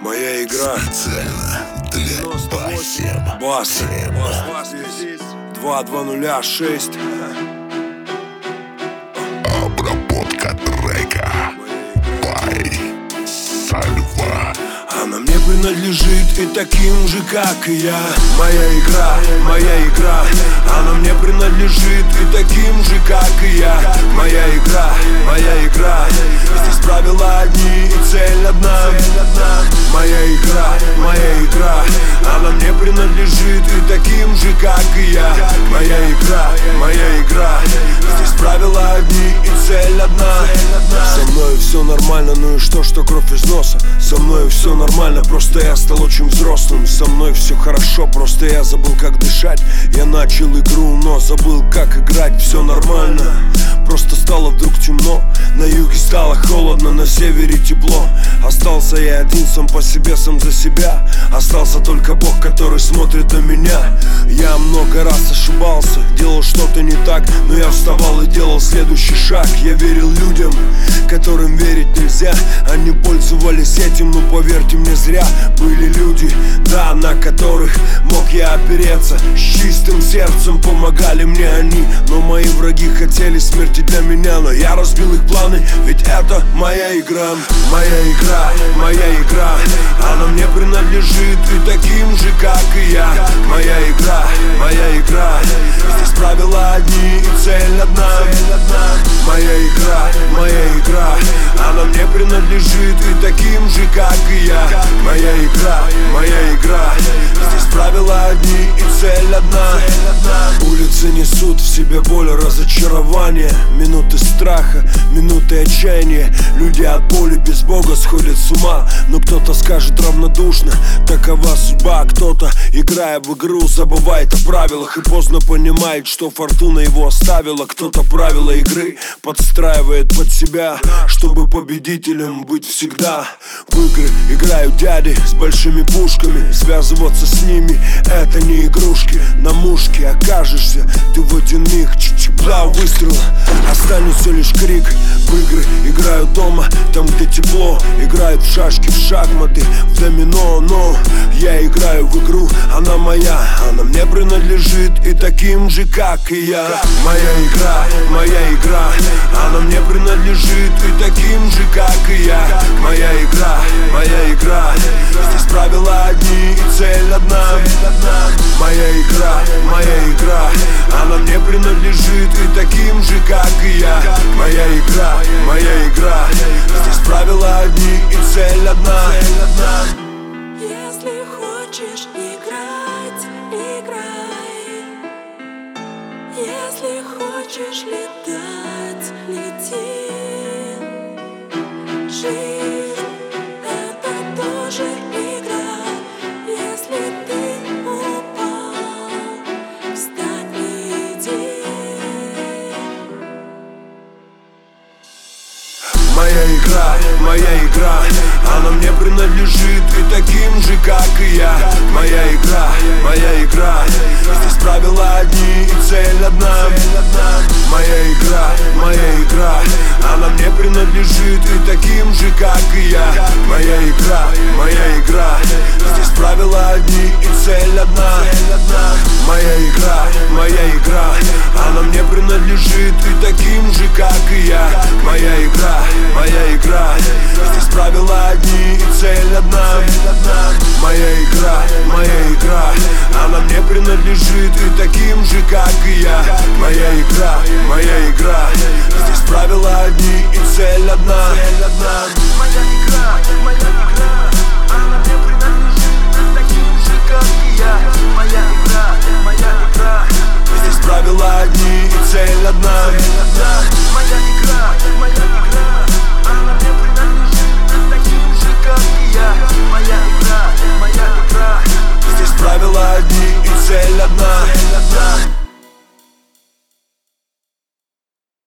Моя игра специально для Басем. Бас 2206. Обработка трека by Сальва. Она мне принадлежит и таким же, как и я. Моя игра, она мне принадлежит и таким же, как и я. Моя игра, здесь правила одни и цель одна. Моя игра, она мне принадлежит и таким же, как и я. Моя игра, здесь правила одни и цель одна. Со мной все нормально, ну и что кровь из носа? Со мной все нормально, просто я стал очень взрослым. Со мной все хорошо, просто я забыл, как дышать. Я начал игру, но забыл, как играть. Все нормально, просто стало вдруг темно. На юге стало холодно, на севере тепло. Остался я один сам по себе, сам за себя. Остался только Бог, который смотрит на меня. Я много раз ошибался, делал что-то не так, но я вставал и делал следующий шаг. Я верил людям, которым верить нельзя. Они пользовались этим, но поверьте мне, зря. Были люди, да, на которых мог я опереться. С чистым сердцем помогали мне они. Но мои враги хотели смерти для меня. Но я разбил их планы, ведь это моя игра. Моя игра, она мне принадлежит и таким же, как и я. Моя игра, здесь правила одни и цель одна. Моя игра, она мне принадлежит и таким же, как и я. Моя игра, здесь правила одни и цель одна. Улицы несут в себе боль, разочарование, минуты страха, минуты отчаяния. Люди от боли без Бога сходят с ума. Но кто-то скажет равнодушно, такова судьба. Кто-то, играя в игру, забывает о правилах и поздно понимает, что фортуна его оставила. Кто-то правила игры подстраивает под себя, чтобы победителем быть всегда. В игры играют дяди с большими пушками. Связываться с ними — это не игрушки. На мушке окажешься ты в один миг. Два выстрела, останется лишь крик. В игры играют дома, там где тепло. Играют в шашки, в шахматы, в домино. Но я играю в игру, она моя. Она мне принадлежит и таким же, как и я. Моя игра, она мне принадлежит и таким же, как и я. Моя игра, здесь правила одни и цель одна. Моя игра, она мне принадлежит и таким же, как и я. Моя игра, здесь правила одни и цель одна. Если хочешь играть, играй. Если хочешь летать, лети. Жизнь — это тоже игра. Если ты упал, встань и иди. Моя игра, она мне принадлежит и таким же, как и я. Моя игра, здесь правила одни и цель одна. Моя игра, она мне принадлежит и таким же, как и я. Моя игра, здесь правила одни и цель одна. Моя игра, она мне принадлежит и таким же, как и я. Моя игра, здесь правила одни и цель одна. Моя игра, она мне принадлежит и таким же, как и я. Моя игра, здесь правила одни и цель одна. Моя игра,